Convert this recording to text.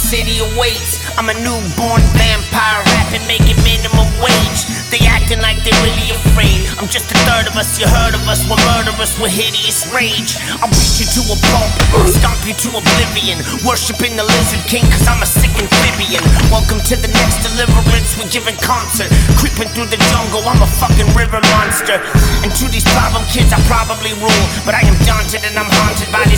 city awaits. I'm a newborn vampire rapping, making minimum wage. They acting like they're really afraid. I'm just a third of us, you heard of us. We're murderous with hideous rage. I'll beat you to a pulp, stomp you to oblivion. Worshipping the Lizard King, cause I'm a sick amphibian. Welcome to the next deliverance, we're giving concert. Creeping through the jungle, I'm a fucking river monster. And to these problem kids I probably rule, but I am daunted and I'm haunted by this